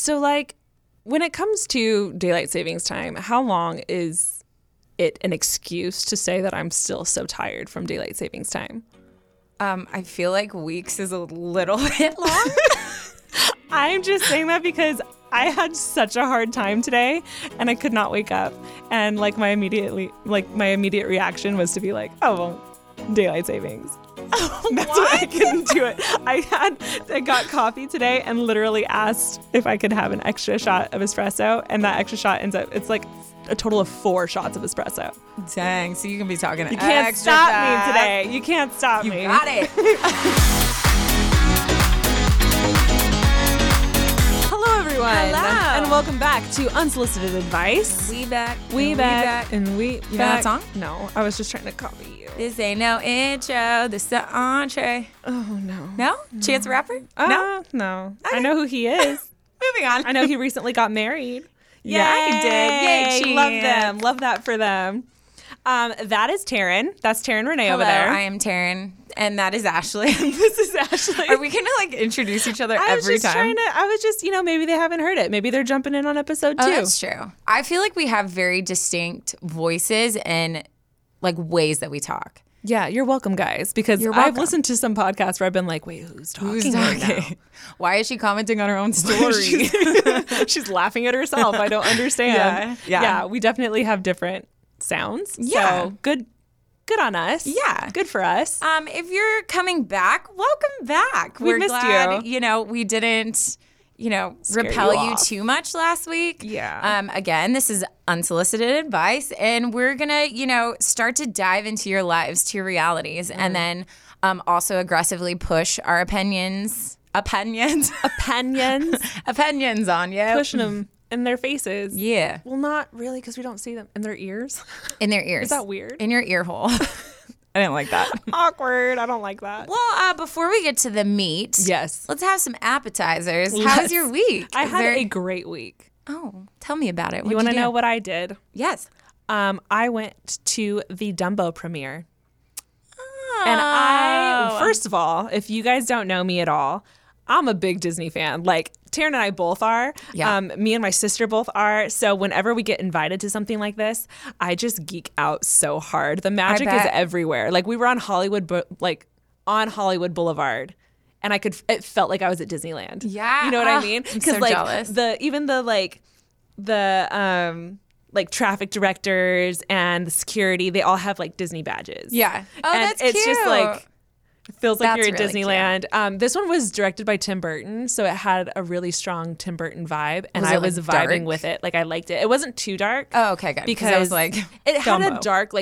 So, like, when it comes to daylight savings time, how long is it an excuse to say that I'm still so tired from daylight savings time? I feel like weeks is a little bit long. I'm just saying that because I had such a hard time today and I could not wake up. And like my immediate reaction was to be like, oh, well, daylight savings. That's why I couldn't do it. I got coffee today and literally asked if I could have an extra shot of espresso. And that extra shot ends up, it's like a total of 4 shots of espresso. Dang, so you can be talking You can't extra stop fast. me today. You can't stop me. You got it. Hello, everyone. Hello. And welcome back to Unsolicited Advice. We back. We back. And we You know back. that song? No, I was just trying to copy you. This ain't no intro. This the entree. Oh, no. No? Chance the Rapper? No? No. Okay. I know who he is. Moving on. I know he recently got married. Yeah, he did. Yay, Love Chance. them. Love that for them. That is Taryn. That's Taryn Renee Hello, over there. I am Taryn, and that is Ashley. This is Ashley. Are we going to like introduce each other I was every just time? I was just, maybe they haven't heard it. Maybe they're jumping in on episode 2. Oh, that's true. I feel like we have very distinct voices and like ways that we talk. Yeah, you're welcome, guys, because You're I've welcome. listened to some podcasts where I've been like, wait, who's talking right now? Why is she commenting on her own story? She's laughing at herself. I don't understand. Yeah. We definitely have different sounds. Yeah. So good on us. Yeah. Good for us. If you're coming back, welcome back. We We're missed glad, you. We didn't, Scare repel you you off. too much last week. Yeah. Again, this is unsolicited advice, and we're gonna, start to dive into your lives, to your realities, and then also aggressively push our opinions on you. Pushing them in their faces. Yeah. Well, not really, because we don't see them in their ears. In their ears. Is that weird? In your ear hole. I didn't like that. Awkward. I don't like that. Well, before we get to the meat, Yes. let's have some appetizers. How Let's- was your week? I Is had there- a great week. Oh, tell me about it. You want to know what I did? Yes. I went to the Dumbo premiere. Oh. And first of all, if you guys don't know me at all, I'm a big Disney fan. Like, Taryn and I both are. Yeah. Me and my sister both are. So whenever we get invited to something like this, I just geek out so hard. The magic is bet. everywhere. Like, we were on Hollywood Boulevard. And it felt like I was at Disneyland. Yeah. You know what I Oh, mean? I'm so jealous. the traffic directors and the security, they all have like Disney badges. Yeah. Oh, and that's it's cute. just like, it feels like That's you're at really Disneyland. This one was directed by Tim Burton, so it had a really strong Tim Burton vibe, and Was I it, was like, vibing dark? with it. Like, I liked it. It wasn't too dark. Oh, okay, good. Because I was like, it had a Dumbo. dark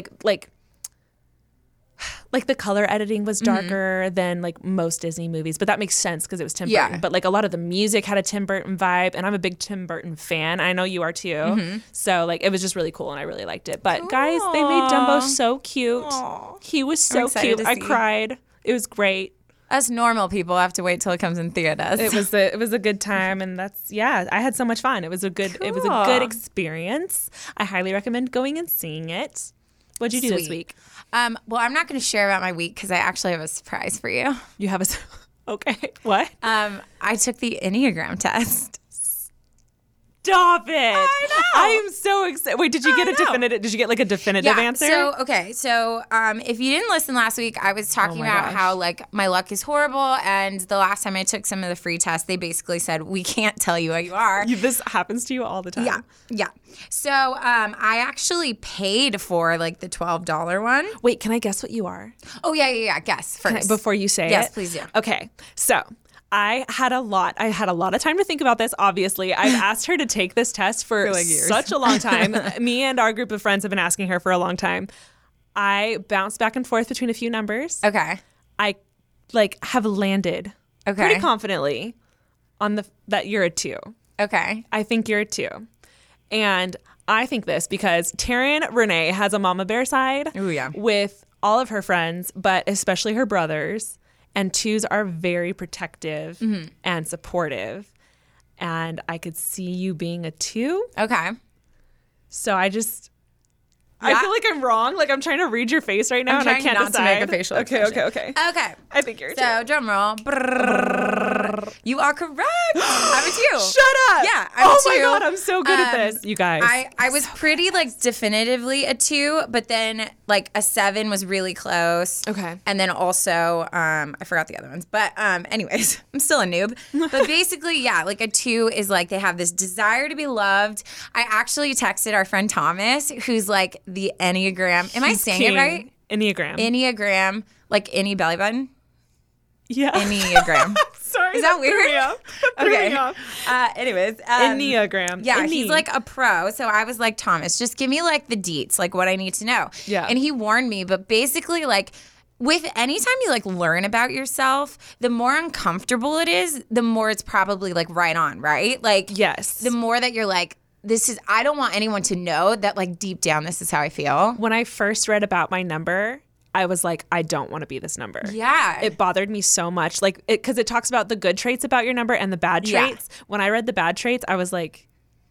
like the color editing was darker than like most Disney movies, but that makes sense because it was Tim Yeah. Burton. But like a lot of the music had a Tim Burton vibe, and I'm a big Tim Burton fan. I know you are too. So like it was just really cool, and I really liked it. But guys, they made Dumbo so cute. Aw. He was I'm so excited cute. to I see. cried. It was great. Us normal people have to wait till it comes in theaters. It was a good time, and I had so much fun. It was a good Cool. experience. I highly recommend going and seeing it. What'd you do this Sweet. week? Well, I'm not going to share about my week because I actually have a surprise for you. You have okay. What? I took the Enneagram test. Stop it! I know. I am so excited. Wait, did you get a definitive? Did you get like a definitive answer? So if you didn't listen last week, I was talking my about gosh. how like my luck is horrible, and the last time I took some of the free tests, they basically said we can't tell you what you are. This happens to you all the time. Yeah. So I actually paid for like the $12 one. Wait, can I guess what you are? Oh yeah. Guess first. Before you say it. Yes, please do. Okay, so. I had a lot of time to think about this, obviously. I've asked her to take this test for like years. such a long time. Me and our group of friends have been asking her for a long time. I bounced back and forth between a few numbers. Okay. I have landed pretty confidently on that you're a 2. Okay. I think you're a 2. And I think this because Taryn Renee has a mama bear side Ooh, yeah. with all of her friends, but especially her brothers. And 2s are very protective and supportive. And I could see you being a 2. Okay. So I feel like I'm wrong. Like I'm trying to read your face right now and I trying can't not to decide. make a facial Okay. expression. Okay. I think you're a 2. So drum roll. You are correct. I'm a 2. Shut up. Yeah, I'm a 2. Oh my God, I'm so good at this, you guys. I was pretty like definitively a 2, but then like a 7 was really close. Okay. And then also, I forgot the other ones. But anyways, I'm still a noob. But basically, yeah, like a 2 is like they have this desire to be loved. I actually texted our friend Thomas, who's like the Enneagram. Am I saying it right? Enneagram. Like any belly button? Yeah. Enneagram. Sorry. Is that weird? Okay. Anyways. Enneagram. Yeah, he's like a pro. So I was like, Thomas, just give me like the deets, like what I need to know. Yeah. And he warned me, but basically like with anytime you like learn about yourself, the more uncomfortable it is, the more it's probably like right on, right? Like Yes. the more that you're like, I don't want anyone to know that like deep down this is how I feel. When I first read about my number, I was like, I don't want to be this number. Yeah. It bothered me so much. Like, because it talks about the good traits about your number and the bad traits. Yeah. When I read the bad traits, I was like,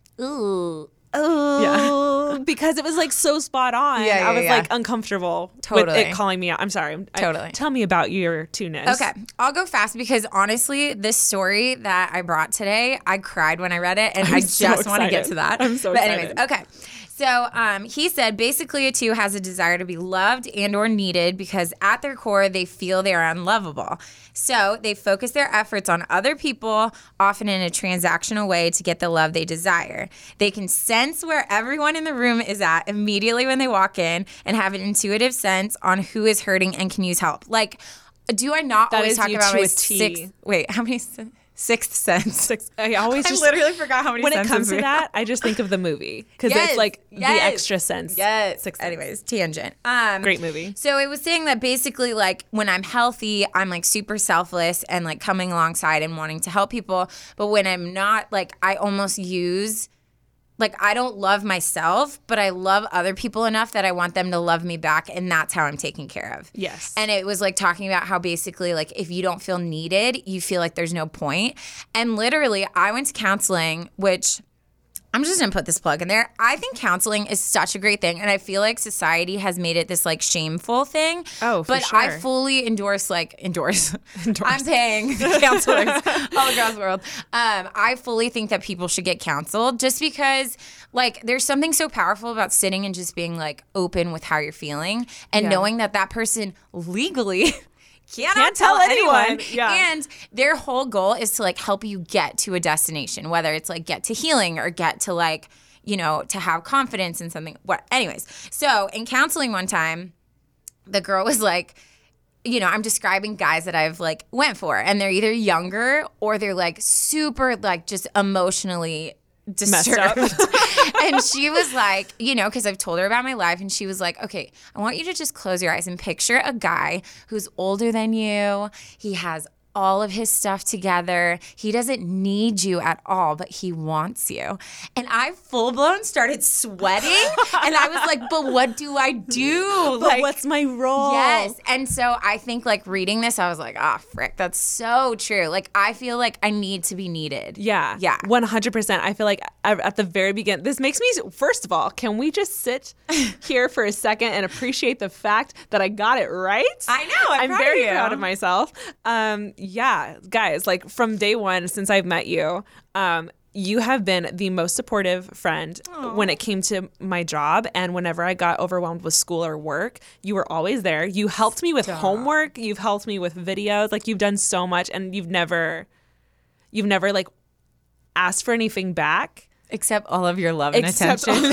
ooh. Yeah. Because it was like so spot on. I was like uncomfortable with it calling me out. I'm sorry. Totally. Tell me about your 2-ness. Okay. I'll go fast because honestly, this story that I brought today, I cried when I read it and I just want to get to that. I'm so excited. Anyways, okay. So he said basically a 2 has a desire to be loved and or needed because at their core they feel they are unlovable. So they focus their efforts on other people, often in a transactional way to get the love they desire. They can sense where everyone in the room is at immediately when they walk in and have an intuitive sense on who is hurting and can use help. Like, do I not always talk about my how many... Sixth sense. I literally forgot how many when senses it comes to that, I just think of the movie because it's like the extra sense. Yes. Sixth Anyways, tangent. Great movie. So it was saying that basically like when I'm healthy, I'm like super selfless and like coming alongside and wanting to help people. But when I'm not, like I almost use... Like, I don't love myself, but I love other people enough that I want them to love me back, and that's how I'm taken care of. Yes. And it was, like, talking about how basically, like, if you don't feel needed, you feel like there's no point. And literally, I went to counseling, which... I'm just going to put this plug in there. I think counseling is such a great thing, and I feel like society has made it this, like, shameful thing. Oh, for but sure. I fully endorse. I'm paying counselors all across the world. I fully think that people should get counseled just because, like, there's something so powerful about sitting and just being, like, open with how you're feeling and knowing that that person legally... Can't tell anyone. Yeah. And their whole goal is to like help you get to a destination, whether it's like get to healing or get to like, you know, to have confidence in something. Anyways, so in counseling one time, the girl was like, you know, I'm describing guys that I've like went for, and they're either younger or they're like super like just emotionally disturbed. And she was like, you know, because I've told her about my life, and she was like, okay, I want you to just close your eyes and picture a guy who's older than you. He has all of his stuff together. He doesn't need you at all, but he wants you. And I full blown started sweating. And I was like, but what do I do? But what's my role? Yes. And so I think like reading this, I was like, frick, that's so true. Like I feel like I need to be needed. Yeah. Yeah. 100%. I feel like at the very beginning, this makes me, first of all, can we just sit here for a second and appreciate the fact that I got it right? I know. I'm very proud of myself. Yeah, guys, like from day one since I've met you, you have been the most supportive friend when it came to my job, and whenever I got overwhelmed with school or work, you were always there. You helped me with homework. You've helped me with videos. Like you've done so much, and you've never like asked for anything back. Except all of your love and attention.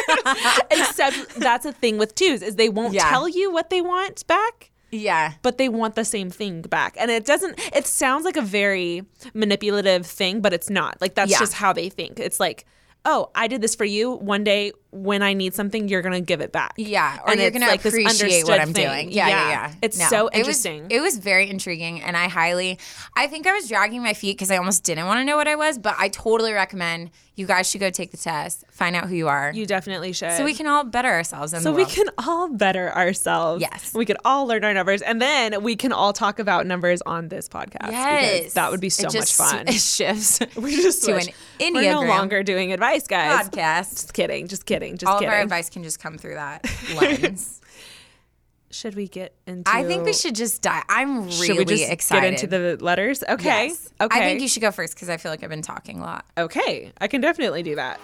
Except that's a thing with twos is they won't tell you what they want back. Yeah. But they want the same thing back. And it sounds like a very manipulative thing, but it's not. Like that's just how they think. It's like, oh, I did this for you. One day when I need something, you're going to give it back. Yeah. Or you're going to appreciate what I'm doing. Yeah. It's so interesting. It was very intriguing. And I think I was dragging my feet because I almost didn't want to know what I was. But I totally recommend you guys should go take the test, find out who you are. You definitely should. So we can all better ourselves in the world. We can all better ourselves. Yes. We could all learn our numbers. And then we can all talk about numbers on this podcast. Yes. Because that would be so much fun. It shifts we just to an Enneagram. We're no longer doing advice, guys. Podcast. Just kidding. All of our advice can just come through that lens. should we get into? I think we should just dive. I'm really Should we just excited. get into the letters? Okay. Yes. Okay. I think you should go first because I feel like I've been talking a lot. Okay. I can definitely do that.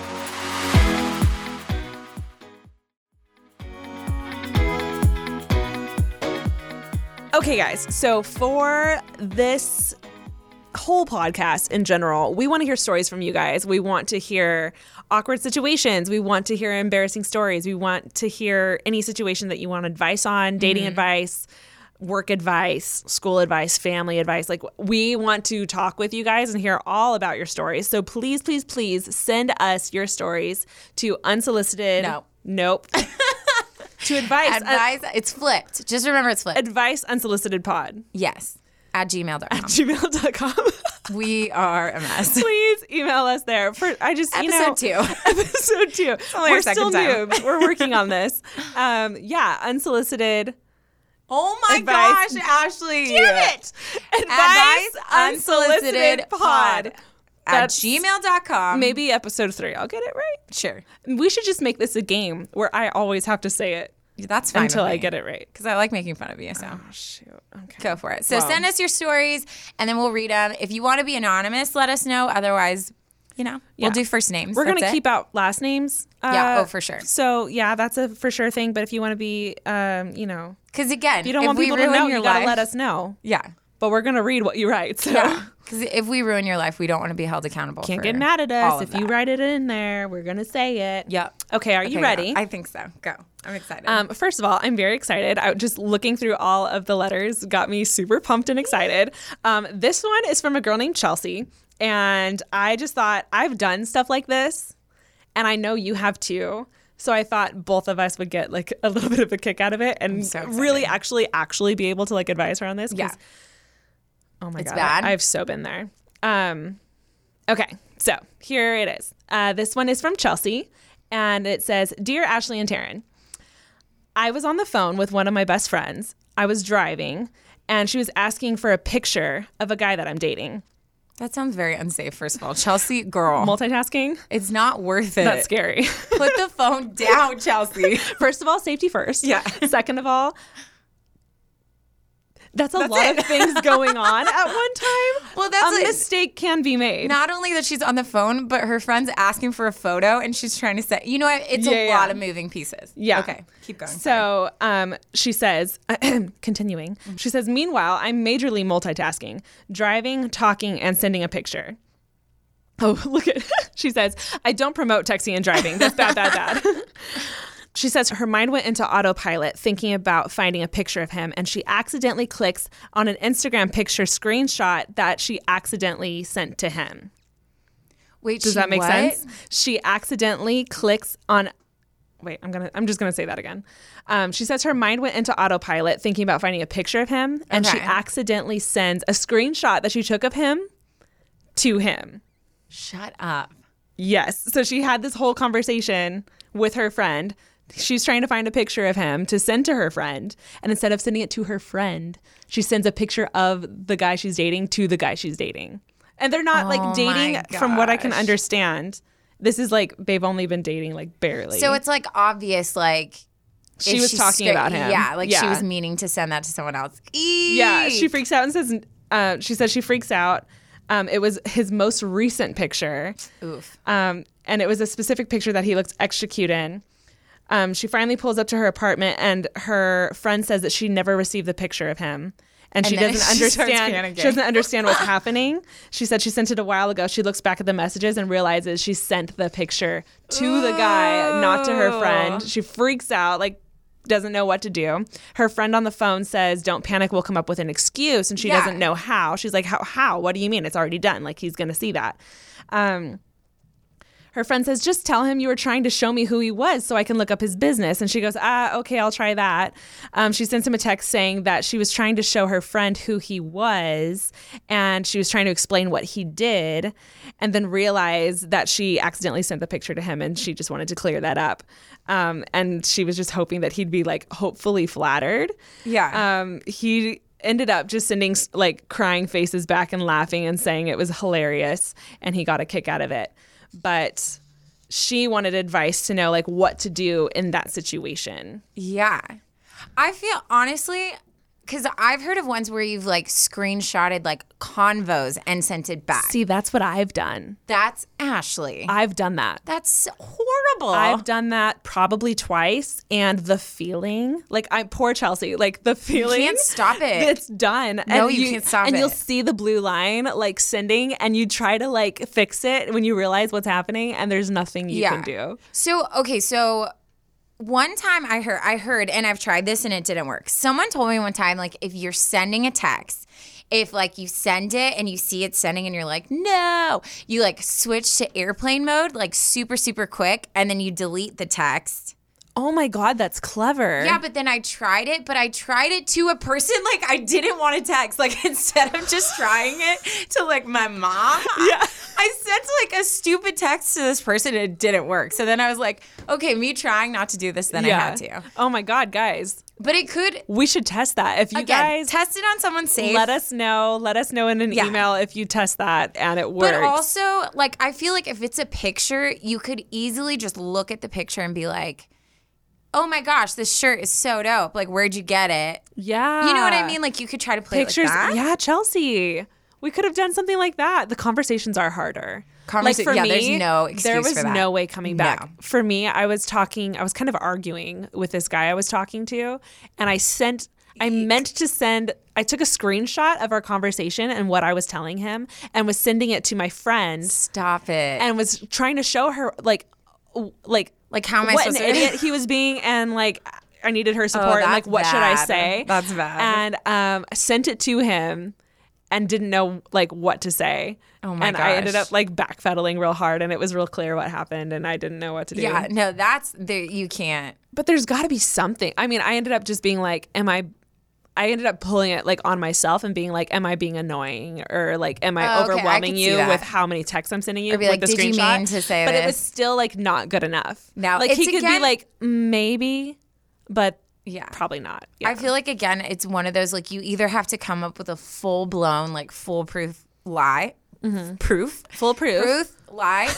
Okay, guys. So for this whole podcast in general, we want to hear stories from you guys. We want to hear awkward situations. We want to hear embarrassing stories. We want to hear any situation that you want advice on, dating advice, work advice, school advice, family advice. Like, we want to talk with you guys and hear all about your stories. So please, please, please send us your stories to unsolicited. Nope. To advice. It's flipped. Just remember it's flipped. Advice unsolicited pod. Yes. At gmail.com. gmail.com. We are a mess. Please email us there. Episode 2. Episode 2. Only We're our second still time. new. We're working on this. Unsolicited. Oh my Advice. gosh, Ashley. Damn it. Advice unsolicited pod. At That's gmail.com. Maybe episode 3. I'll get it right. Sure. We should just make this a game where I always have to say it That's fine until I get it right. Because I like making fun of you, so. Oh, shoot. Okay. Go for it. So Well. send us your stories, and then we'll read them. If you want to be anonymous, let us know. Otherwise, Yeah. we'll do first names. We're going to That's it. keep out last names. Yeah, for sure. So, yeah, that's a for sure thing. But if you want to be, Because again, if you don't if want we people to ruin know, your you got to life, let us know. Yeah. But we're going to read what you write. So. Yeah. Because if we ruin your life, we don't want to be held accountable. Can't for get mad at all us. of If you that. write it in there, we're going to say it. Yep. Okay, are you Okay, ready? yeah, I think so. Go. I'm excited. First of all, I'm very excited. Just looking through all of the letters got me super pumped and excited. This one is from a girl named Chelsea. And I just thought, I've done stuff like this. And I know you have too. So I thought both of us would get like a little bit of a kick out of it and so excited. really actually be able to like advise her on this. 'Cause, Yeah. Oh my It's God. bad? I've so been there. Okay, so here it is. This one is from Chelsea, and it says, "Dear Ashley and Taryn, I was on the phone with one of my best friends. I was driving, and she was asking for a picture of a guy that I'm dating." That sounds very unsafe, first of all. Chelsea, girl. Multitasking? It's not worth it. That's scary. Put the phone down, Chelsea. First of all, safety first. Yeah. Second of all, that's a lot of things going on at one time. Well, that's a mistake can be made. Not only that she's on the phone, but her friend's asking for a photo and she's trying to say, you know what? It's a lot of moving pieces. Yeah. Okay, keep going. So she says, continuing, she says, "Meanwhile, I'm majorly multitasking, driving, talking, and sending a picture." Oh, look at, she says, "I don't promote texting and driving. That's bad. She says her mind went into autopilot thinking about finding a picture of him, and she accidentally clicks on an Instagram picture screenshot that she accidentally sent to him. Wait, Does that make sense? She accidentally clicks on. Wait, I'm just gonna say that again. She says her mind went into autopilot thinking about finding a picture of him, and she Okay. accidentally sends a screenshot that she took of him to him. Shut up. Yes. So she had this whole conversation with her friend. She's trying to find a picture of him to send to her friend. And instead of sending it to her friend, she sends a picture of the guy she's dating to the guy she's dating. And they're not like dating my from what I can gosh. understand. This is like they've only been dating like barely. So it's like obvious, like she if was she's talking about him. Yeah, like she was meaning to send that to someone else. Yeah, she Eek. freaks out and says, she says she freaks out. It was his most recent picture. Oof. And it was a specific picture that he looks extra cute in. She finally pulls up to her apartment, and her friend says that she never received the picture of him. And she then doesn't she starts understand. panicking. She doesn't understand what's happening. She said she sent it a while ago. She looks back at the messages and realizes she sent the picture to the guy, not to her friend. She freaks out, like doesn't know what to do. Her friend on the phone says, "Don't panic. We'll come up with an excuse." And she Yeah. doesn't know how. She's like, "How? What do you mean? It's already done. Like he's going to see that." Her friend says, "Just tell him you were trying to show me who he was so I can look up his business." And she goes, "Okay, I'll try that." She sends him a text saying that she was trying to show her friend who he was, and she was trying to explain what he did, and then realized that she accidentally sent the picture to him, and she just wanted to clear that up. And she was just hoping that he'd be like hopefully flattered. Yeah. He ended up just sending like crying faces back and laughing and saying it was hilarious, and he got a kick out of it. But she wanted advice to know like what to do in that situation. Yeah. I feel honestly, because I've heard of ones where you've like screenshotted like convos and sent it back. See, that's what I've done. That's Ashley. I've done that. That's horrible. I've done that probably twice, and the feeling, like I'm poor Chelsea, like the feeling, You can't stop it. It's done. No, you can't stop and it. you'll see the blue line like sending, and you try to like fix it when you realize what's happening, and there's nothing you can do. So one time I heard, and I've tried this and it didn't work. Someone told me one time, like, if you're sending a text, if like you send it and you see it sending and you're like, no, you like switch to airplane mode, like super, super quick, and then you delete the text. Oh my God, that's clever. Yeah, but then I tried it to a person like I didn't want to text. Like instead of just trying it to like my mom, I sent like a stupid text to this person and it didn't work. So then I was like, okay, me trying not to do this, then I had to. Oh my God, guys. But it could. We should test that. If you guys test it on someone safe. Let us know. Let us know in an email if you test that and it works. But also, like, I feel like if it's a picture, you could easily just look at the picture and be like, oh my gosh, this shirt is so dope. Like, where'd you get it? Yeah. You know what I mean? Like, you could try to play pictures. Like that. Yeah, Chelsea. We could have done something like that. The conversations are harder. Like for me, there's no excuse there was for that. no way coming back. No. For me, I was kind of arguing with this guy I was talking to, and I meant to send, I took a screenshot of our conversation and what I was telling him and was sending it to my friend. Stop it. And was trying to show her like how am I what supposed an to idiot he was being, and like I needed her support, and like what should I say? That's bad. And sent it to him and didn't know like what to say. Oh my and gosh. I ended up like backpedaling real hard, and it was real clear what happened, and I didn't know what to do. Yeah, no, you can't. But there's got to be something. I mean, I ended up just being like, I ended up pulling it like on myself and being like, am I being annoying, or like, am I overwhelming you with how many texts I'm sending you? Or be like, with the did screenshot? you mean to say but this? It was still like not good enough. Now, like it's he could be again- like, maybe, but Yeah. probably not. Yeah. I feel like, again, it's one of those, like, you either have to come up with a full-blown, like, foolproof lie. Foolproof lie.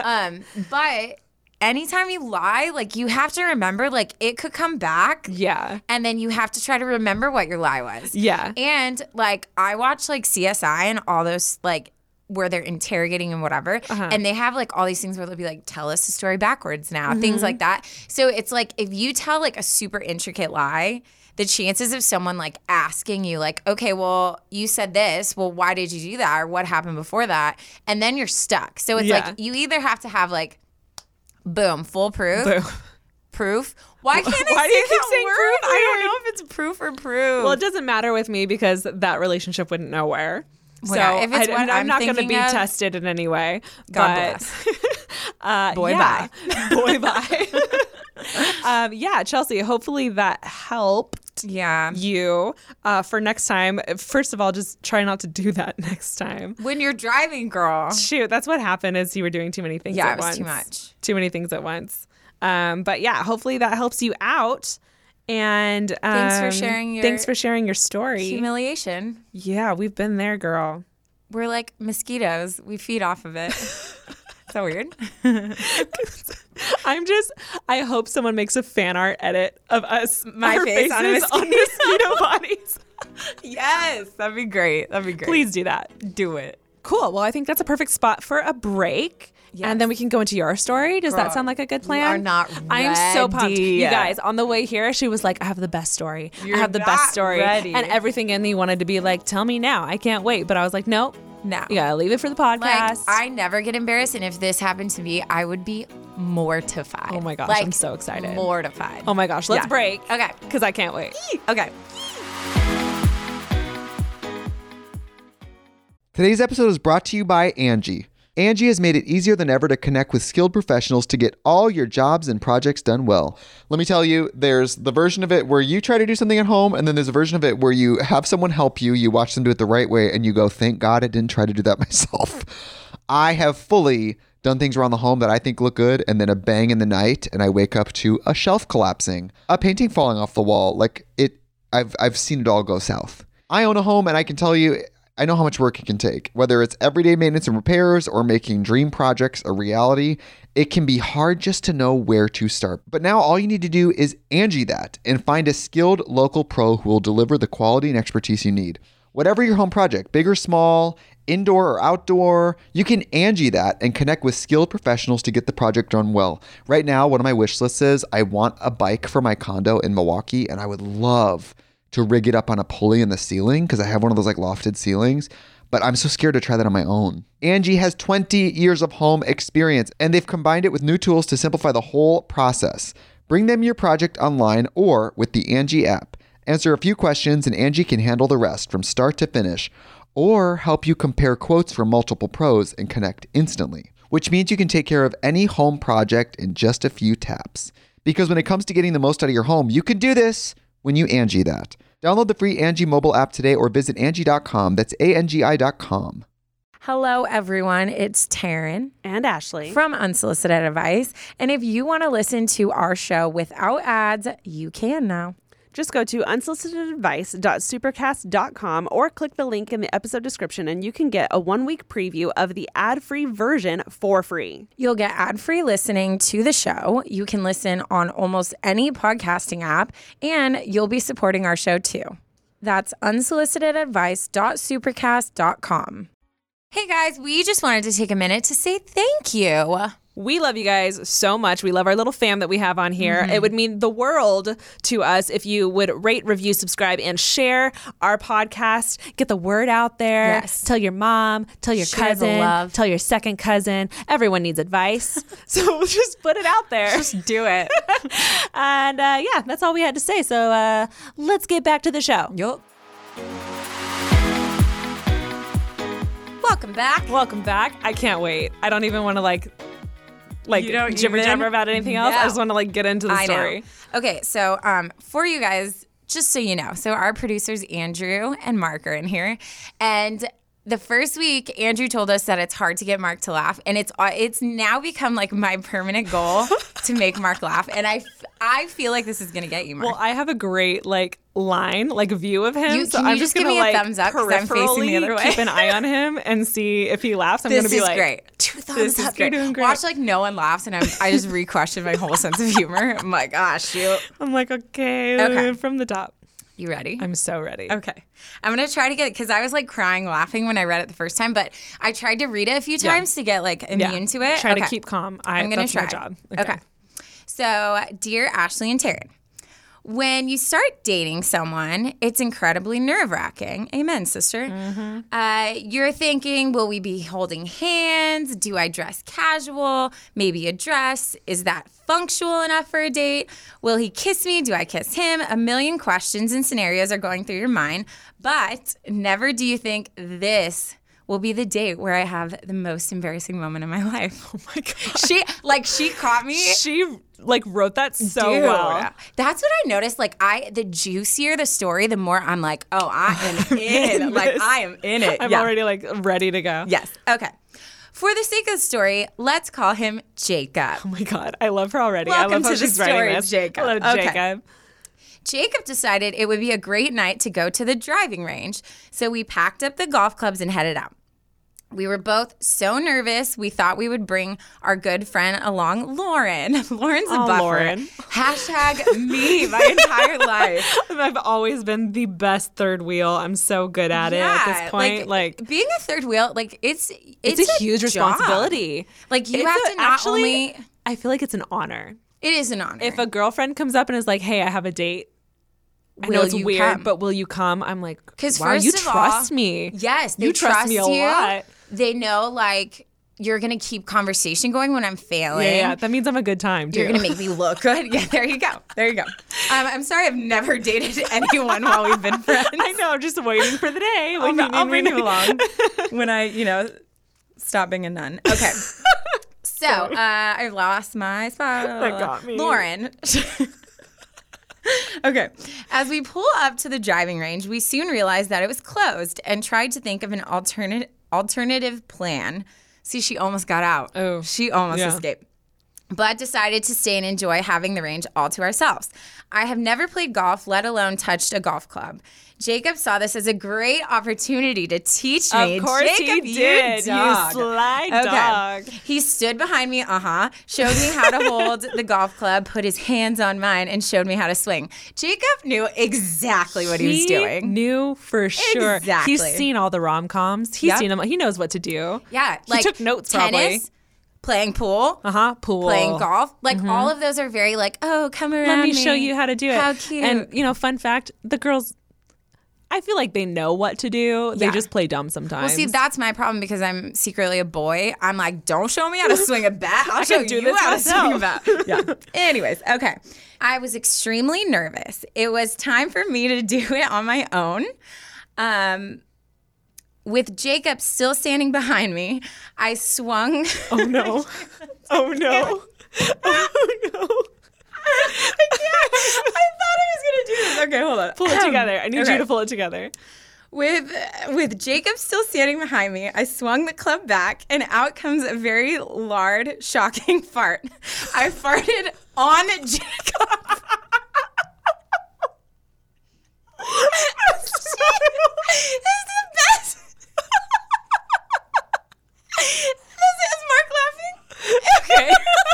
But anytime you lie, like, you have to remember, like, it could come back. Yeah. And then you have to try to remember what your lie was. Yeah. And, like, I watch, like, CSI and all those, like, where they're interrogating and whatever. And they have, like, all these things where they'll be like, tell us the story backwards now, things like that. So it's like, if you tell, like, a super intricate lie, the chances of someone, like, asking you, like, okay, well, you said this. Well, why did you do that? Or what happened before that? And then you're stuck. So it's like, you either have to have, like, boom, foolproof. Boom. Proof. Why can't I Why do you keep saying word? proof? I don't know if it's proof or proof. Well, it doesn't matter with me because that relationship went nowhere. Well, so yeah, if it's what I'm not going to thinking be of, tested in any way. God bless. Boy, yeah. bye. Boy, bye. Yeah, Chelsea, hopefully that helped you for next time. First of all, just try not to do that next time. When you're driving, girl. Shoot, that's what happened is you were doing too many things at once. Yeah, it was too much. Too many things at once. But yeah, hopefully that helps you out. And thanks for sharing your story. Humiliation. Yeah, we've been there, girl. We're like mosquitoes. We feed off of it. Is that weird? I hope someone makes a fan art edit of us, my our face on mosquito bodies. Yes, that'd be great. Please do that. Do it. Cool. Well, I think that's a perfect spot for a break. Yes. And then we can go into your story. Does that sound like a good plan? You are not ready. I am so pumped. You guys, on the way here, she was like, I have the best story. I have the best story. Ready. And everything in me wanted to be like, tell me now. I can't wait. But I was like, nope. No. You gotta leave it for the podcast. Like, I never get embarrassed. And if this happened to me, I would be mortified. Oh my gosh, like, I'm so excited. Mortified. Oh my gosh, let's break. Okay. Because I can't wait. Okay. Today's episode is brought to you by Angie. Angie has made it easier than ever to connect with skilled professionals to get all your jobs and projects done well. Let me tell you, there's the version of it where you try to do something at home, and then there's a version of it where you have someone help you, you watch them do it the right way, and you go, thank God I didn't try to do that myself. I have fully done things around the home that I think look good, and then a bang in the night, and I wake up to a shelf collapsing, a painting falling off the wall. Like, I've seen it all go south. I own a home, and I can tell you, I know how much work it can take. Whether it's everyday maintenance and repairs or making dream projects a reality, it can be hard just to know where to start. But now all you need to do is Angie that and find a skilled local pro who will deliver the quality and expertise you need. Whatever your home project, big or small, indoor or outdoor, you can Angie that and connect with skilled professionals to get the project done well. Right now, one of my wish lists is I want a bike for my condo in Milwaukee, and I would love to rig it up on a pulley in the ceiling because I have one of those like lofted ceilings, but I'm so scared to try that on my own. Angie has 20 years of home experience, and they've combined it with new tools to simplify the whole process. Bring them your project online or with the Angie app. Answer a few questions and Angie can handle the rest from start to finish, or help you compare quotes from multiple pros and connect instantly, which means you can take care of any home project in just a few taps. Because when it comes to getting the most out of your home, you can do this when you Angie that. Download the free Angie mobile app today or visit Angie.com. That's ANGI.com. Hello, everyone. It's Taryn and Ashley from Unsolicited Advice. And if you want to listen to our show without ads, you can now. Just go to unsolicitedadvice.supercast.com or click the link in the episode description and you can get a 1-week preview of the ad-free version for free. You'll get ad-free listening to the show. You can listen on almost any podcasting app, and you'll be supporting our show too. That's unsolicitedadvice.supercast.com. Hey guys, we just wanted to take a minute to say thank you. We love you guys so much. We love our little fam that we have on here. Mm-hmm. It would mean the world to us if you would rate, review, subscribe, and share our podcast. Get the word out there. Yes. Tell your mom, tell your Share the cousin, love. tell your second cousin. Everyone needs advice. So just put it out there. Just do it. And yeah, that's all we had to say. So let's get back to the show. Yup. Welcome back. Welcome back. I can't wait. I don't even want to like You don't jibber even- jabber about anything else. No. I just want to like get into the I story. know. Okay, so for you guys, just so you know, so our producers Andrew and Mark are in here, and the first week Andrew told us that it's hard to get Mark to laugh, and it's now become like my permanent goal to make Mark laugh, and I feel like this is gonna get you, Mark. Well, I have a great view of him, so Can I'm you just give gonna me a like thumbs up 'cause I'm facing the other way? keep an eye on him and see if he laughs. I'm this gonna be is like, great. 2 thumbs This is up. great. You're doing great. Watch like no one laughs, and I just re-question my whole sense of humor. I'm like, shoot. I'm like, okay, from the top. You ready? I'm so ready. Okay. I'm going to try to get it because I was like crying laughing when I read it the first time, but I tried to read it a few times to get like immune to it. Try Okay. to keep calm. I'm going to try. my job. Okay. So, dear Ashley and Taryn, when you start dating someone, it's incredibly nerve-wracking. Amen, sister. Mm-hmm. You're thinking, will we be holding hands? Do I dress casual? Maybe a dress? Is that functional enough for a date? Will he kiss me? Do I kiss him? A million questions and scenarios are going through your mind, but never do you think this will be the date where I have the most embarrassing moment in my life. Oh my god. She caught me. She wrote that so Dude, well. That's what I noticed. The juicier the story, the more I'm like, oh, I am in. I am in it. I'm already ready to go. Yes. Okay. For the sake of the story, let's call him Jacob. Oh my god, I love her already. Welcome I love how to the she's writing story, this. Jacob. Hello, Okay. Jacob. Jacob decided it would be a great night to go to the driving range, so we packed up the golf clubs and headed out. We were both so nervous, we thought we would bring our good friend along, Lauren. Lauren's a buffer. Lauren. Hashtag me my entire life. I've always been the best third wheel. I'm so good at it at this point. Being a third wheel, it's a huge job. responsibility. You have to not only. I feel like it's an honor. It is an honor. If a girlfriend comes up and is like, "Hey, I have a date," I know Will it's you weird, come? but will you come? I'm like, Because wow, first you of trust all, me. Yes, you trust me a lot. They know you're gonna keep conversation going when I'm failing. Yeah, that means I'm a good time too. You're gonna make me look good. Yeah, there you go. I'm sorry, I've never dated anyone while we've been friends. I know. I'm just waiting for the day when I'll bring me you along when I, stop being a nun. Okay. So I lost my spot. That got me. Lauren. Okay. As we pull up to the driving range, we soon realized that it was closed and tried to think of an alternative plan. See, she almost got out. Oh, She almost yeah. escaped. but decided to stay and enjoy having the range all to ourselves. I have never played golf, let alone touched a golf club. Jacob saw this as a great opportunity to teach me. Of course Jacob, he did. you dog. You sly dog. He stood behind me, showed me how to hold the golf club, put his hands on mine, and showed me how to swing. Jacob knew exactly what he was doing. He knew for sure. Exactly. He's seen all the rom-coms. He's seen them. He knows what to do. Yeah. He took notes tennis, probably. Playing pool. Pool. Playing golf. Like all of those are very like, oh, come around Let me show you how to do it. How cute. And, fun fact, the girls, I feel like they know what to do. They just play dumb sometimes. Well, see, that's my problem because I'm secretly a boy. I'm like, don't show me how to swing a bat. I'll show you how to swing a bat. Yeah. Anyways, okay. I was extremely nervous. It was time for me to do it on my own. With Jacob still standing behind me, I swung. Oh, no. Oh, no. Oh, no. I thought I was going to do this. Okay, hold on. Pull it together. I need you to pull it together. With Jacob still standing behind me, I swung the club back, and out comes a very loud, shocking fart. I farted on Jacob. This is the best. Is Mark laughing? Okay.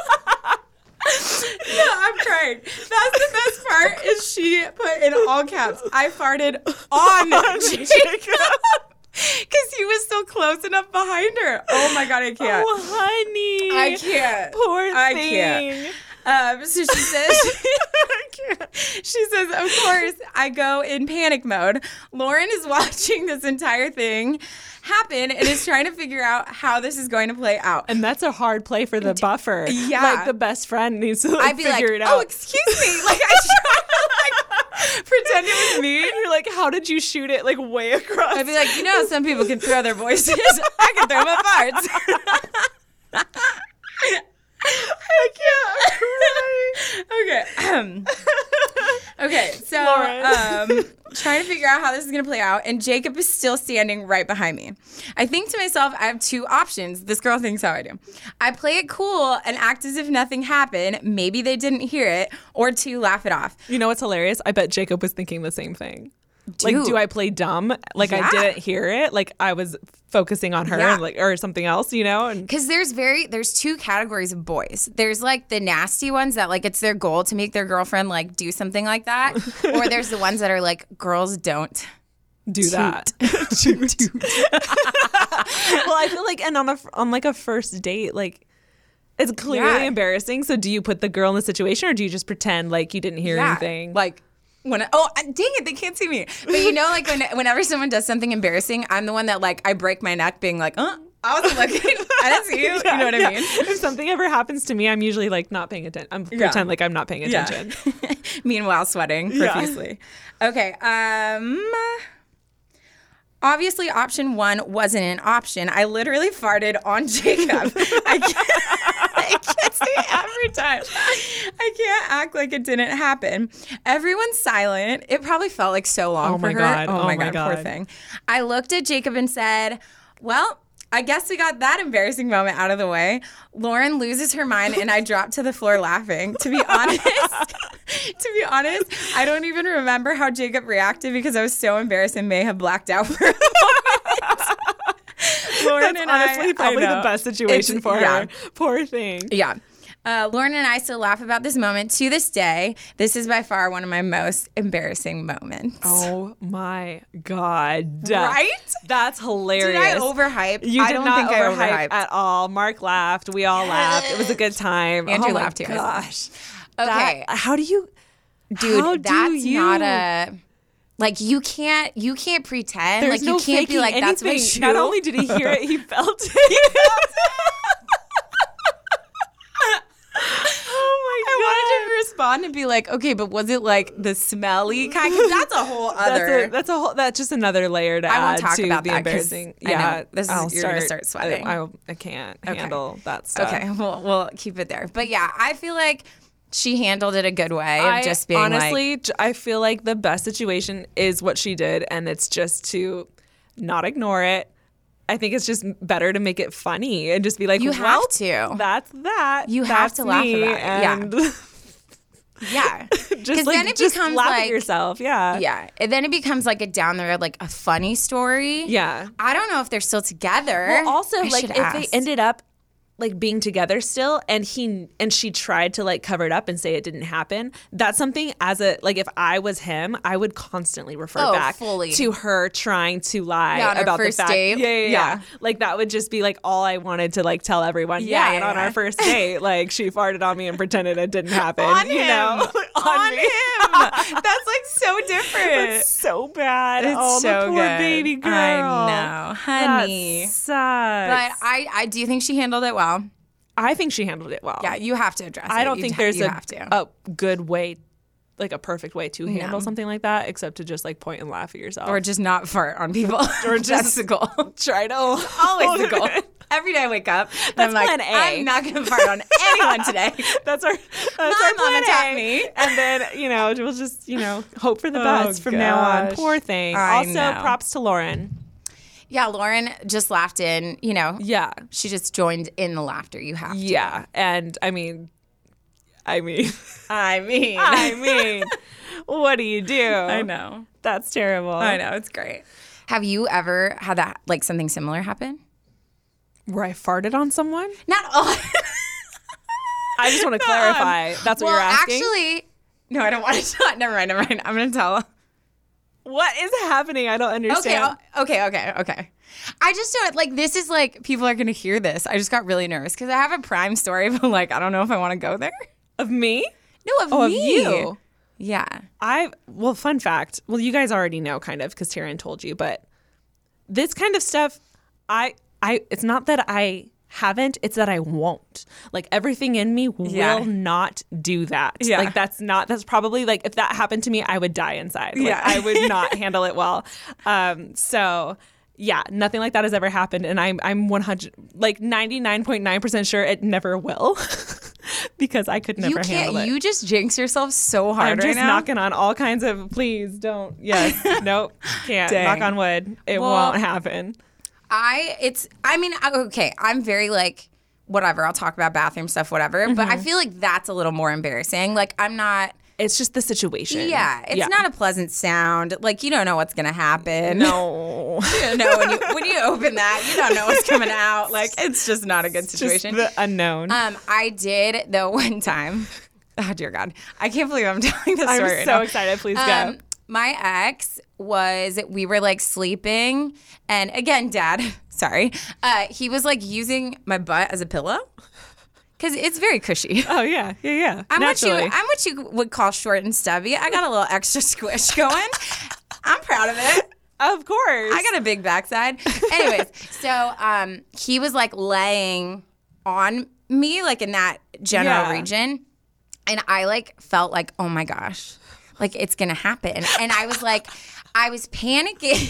No, I'm crying. That's the best part is she put in all caps, I farted on Jacob. Because he was still close enough behind her. Oh my God, I can't. Oh, honey. I can't. Poor thing. I can't. So she says, she says, of course, I go in panic mode. Lauren is watching this entire thing happen and is trying to figure out how this is going to play out. And that's a hard play for the buffer. Yeah. Like the best friend needs to I'd be figure like, it out. oh, excuse me. Like I try to pretend it was me. And you're like, how did you shoot it like way across? I'd be like, some people can throw their voices. I can throw my farts. I can't. Okay, so trying to figure out how this is going to play out, and Jacob is still standing right behind me. I think to myself, I have two options. This girl thinks how I do. I play it cool and act as if nothing happened. Maybe they didn't hear it, or two, laugh it off. You know what's hilarious? I bet Jacob was thinking the same thing. Dude. Like, do I play dumb? Like, I didn't hear it. Like, I was focusing on her and or something else, And because there's two categories of boys. There's like the nasty ones that like it's their goal to make their girlfriend like do something like that, or there's the ones that are like girls don't do that. Well, I feel like, and on like a first date, like it's clearly embarrassing. So do you put the girl in the situation, or do you just pretend like you didn't hear anything? Like. Dang it, they can't see me. But like whenever someone does something embarrassing, I'm the one that like I break my neck being like, I wasn't looking. I didn't see you. You know what I mean? If something ever happens to me, I'm usually like not paying attention. I'm pretend like I'm not paying attention. Yeah. Meanwhile, sweating profusely. Yeah. Okay. Obviously, option one wasn't an option. I literally farted on Jacob. I can't say it every time. I can't act like it didn't happen. Everyone's silent. It probably felt like so long for her. God. Oh my God, poor thing. I looked at Jacob and said, well, I guess we got that embarrassing moment out of the way. Lauren loses her mind and I drop to the floor laughing. To be honest, I don't even remember how Jacob reacted because I was so embarrassed and may have blacked out for a moment. Lauren That's and honestly probably the best situation for her. Poor thing. Yeah. Lauren and I still laugh about this moment to this day. This is by far one of my most embarrassing moments. Oh my God. Right? That's hilarious. Did I overhype? You did don't not think overhype at all. Mark laughed. We all laughed. It was a good time. Andrew oh my laughed too. Gosh. Okay. How do you... Dude, that's not a... Like you can't pretend. There's like you no can't be like anything. That's what you. Not only did he hear it, he felt it. I wanted to respond and be like, okay, but was it like the smelly kind? Because that's a whole other. That's just another layer to add talk to about the that, embarrassing. Yeah, you're gonna start sweating. I can't handle that stuff. Okay, we'll keep it there. But yeah, I feel like she handled it a good way of just being honestly, I feel like the best situation is what she did, and it's just to not ignore it, I think it's just better to make it funny and just be like, You well, have to. That's that. You have That's to laugh me, about it. and Yeah. just then it just becomes laugh at like- yourself. Yeah. Yeah. And then it becomes like a down the road, like a funny story. Yeah. I don't know if they're still together. Well, also, I like, should if ask. they ended up like being together still and she tried to like cover it up and say it didn't happen, that's something as a, like, if I was him, I would constantly refer back fully. to her trying to lie Yeah, on our about first the fact. date. Yeah. Yeah. Like, that would just be like all I wanted to like tell everyone. Yeah, and on yeah. our first date, like, she farted on me and pretended it didn't happen. on you him. know? On me. him. That's like so different. It's so bad. It's oh, so the poor good. baby girl. I know, honey. That sucks. But I do think she handled it well. I think she handled it well. Yeah, you have to address it. I don't You think d- there's you a have to. good way, like a perfect way to handle No. something like that, except to just like point and laugh at yourself. Or just not fart on people. Or That's just the goal. try to Always the goal. Every day I wake up, and That's I'm like, plan A. I'm not going to fart on anyone today. That's our Mom, plan attack A. me. And then we'll just hope for the best from now on. gosh. Poor thing. I Also, know. props to Lauren. Yeah, Lauren just laughed in, Yeah, she just joined in the laughter. You have to. yeah, and I mean, I mean. what do you do? I know. That's terrible. I know. It's great. Have you ever had that, like something similar happen? Where I farted on someone? Not all. I just want to clarify. That's what well, you're asking. actually, no, I don't want to tell. Never mind. I'm going to tell. What is happening? I don't understand. Okay. I just don't, like, this is like, people are going to hear this. I just got really nervous because I have a prime story, but like, I don't know if I want to go there. Of me? No, of Oh, of me. you. Yeah. Fun fact. Well, you guys already know kind of because Taryn told you, but this kind of stuff, it's not that I haven't, it's that I won't. Like, everything in me will not do that. Yeah. Like, that's probably like, if that happened to me, I would die inside. Like, Yeah. I would not handle it well. So yeah, nothing like that has ever happened. And I'm 99.9% sure it never will because I could never handle it. You just jinx yourself so hard I'm right just now. knocking on all kinds of, please don't. Yes. Nope. Can't. Dang. Knock on wood. It Well, won't happen. Okay, I'm very like, whatever, I'll talk about bathroom stuff, whatever. But I feel like that's a little more embarrassing. Like, I'm not. It's just the situation. Yeah, it's not a pleasant sound. Like, you don't know what's gonna happen. No. You know, when you open that, you don't know what's coming out. Like, it's just not a good Just situation. the unknown. I did though one time. Oh dear God, I can't believe I'm telling this I'm story. right so now. excited. Please go. My ex we were like sleeping, and again, Dad, sorry, he was like using my butt as a pillow because it's very cushy. Oh yeah. I'm Naturally. what you would call short and stubby. I got a little extra squish going. I'm proud of it. Of course. I got a big backside. Anyways, so he was like laying on me, like in that general region, and I like felt like, oh my gosh, like it's gonna happen, and I was panicking.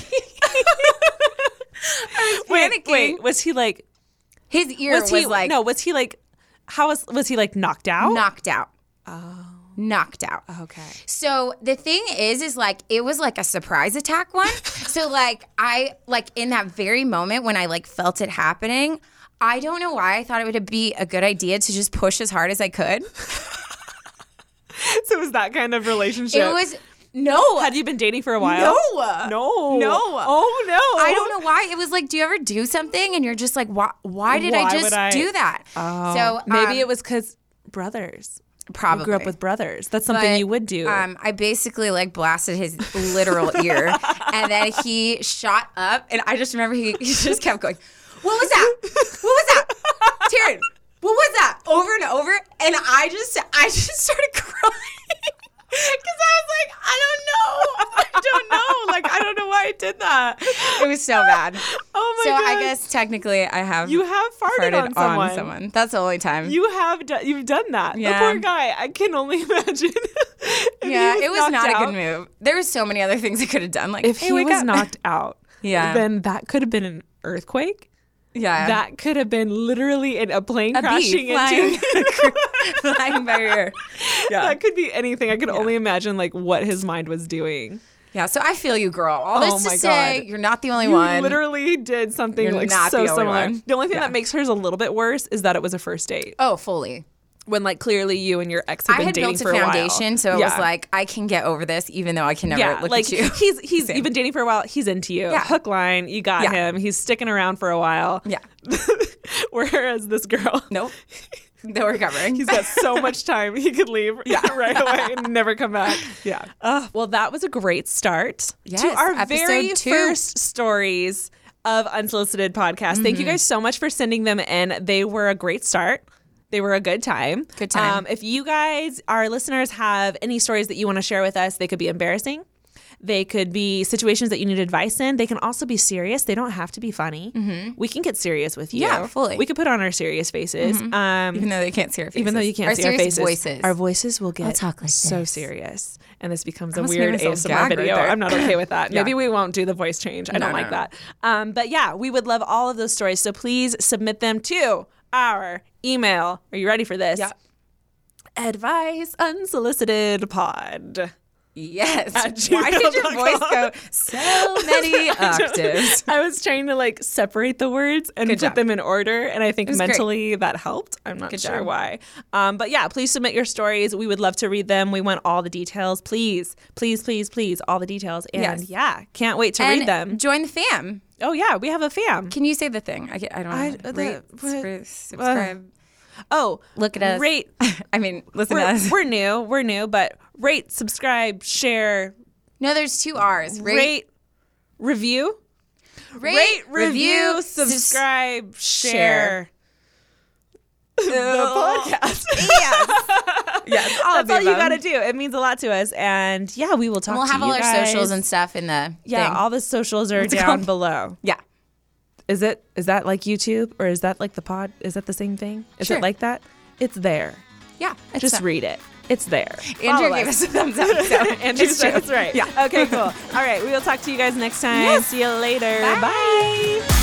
Wait. Was he like? His ear was like No. Was he like? Was he like knocked out? knocked out. Oh. Knocked out. Okay. So the thing is like it was like a surprise attack one. So like I like in that very moment when I like felt it happening, I don't know why I thought it would be a good idea to just push as hard as I could. So it was that kind of relationship? It was no. Had you been dating for a while? No. Oh no. I don't know why. It was like, do you ever do something and you're just like, why did I Why just would I- do that? Oh. So Maybe it was because brothers. probably You grew up with brothers. That's something But, you would do. I basically like blasted his literal ear, and then he shot up, and I just remember he just kept going, "What was that? What was that, Taryn? What was that?" Over and over, and I just started crying. Because I was like, I don't know. Like, I don't know why I did that. It was so bad. Oh my So god. I guess technically I have you have farted, on someone. That's the only time. You've done that. Yeah. The poor guy. I can only imagine. If yeah, he it was knocked not a out- good move. There were so many other things I could have done. Like, If hey, he wake was up. knocked out, Yeah. then that could have been an earthquake. Yeah. That could have been literally a plane a crashing bee flying, into. flying by your ear. Yeah. That could be anything. I could only imagine like what his mind was doing. Yeah, so I feel you, girl. All Oh this my to say, God. you're not the only You one. literally did something You're like not so the only similar. one. The only thing Yeah. that makes hers a little bit worse is that it was a first date. Oh, fully. When like clearly you and your ex have I been had dating built for a a while. foundation, so it was like, I can get over this, even though I can never look like at you. he's Same. you've been dating for a while. He's into you. Yeah. Hook line. You got Yeah. him. He's sticking around for a while. Yeah. Whereas this girl, Nope. No recovering. he's got so much time he could leave right away and never come back. Yeah. Well, that was a great start to Yes, our episode very 2. first stories of Unsolicited Podcast. Thank you guys so much for sending them in. They were a great start. They were a good time. Good time. If you guys, our listeners, have any stories that you want to share with us, they could be embarrassing. They could be situations that you need advice in. They can also be serious. They don't have to be funny. We can get serious with you. Yeah, fully. We could put on our serious faces. Even though they can't see our faces. Even though you can't see our serious faces, voices. our voices will get talk like so this. serious, and this becomes a almost weird made myself ASMR gag right video. there. I'm not okay with that. Yeah. Maybe we won't do the voice change. I don't like no. that. But yeah, we would love all of those stories. So please submit them to our email. Are you ready for this? Yeah. Advice unsolicited pod. Yes. At Why did your gmail.com. voice go so many octaves? I was trying to like separate the words and Good put job. them in order, and I think was great. mentally that helped. I'm not Good sure job. why. But yeah, please submit your stories. We would love to read them. We want all the details. Please, please, please, please, all the details. And Yes. yeah, can't wait to And read them. join the fam. Oh yeah, we have a fam. Can you say the thing? I don't know. Rate, subscribe. Oh, Look at us. Rate. I mean, listen to us. We're new, but rate, subscribe, share, No, there's 2 R's. rate, review. rate, Review, subscribe, share. The podcast. Yes, all That's all you got to do. It means a lot to us. And yeah, we will talk We'll to have you all our guys. socials and stuff in the Yeah, thing. all the socials are What's it down called? below. Yeah. Is that like YouTube or is that like the pod? Is that the same thing? Is Sure. it like that? It's there. Yeah. it's Just a- read it. It's there. Andrew Follow gave us a thumbs up. So Andrew it's said true. it's right. Yeah. Okay, cool. All right. We will talk to you guys next time. Yes. See you later. Bye. Bye.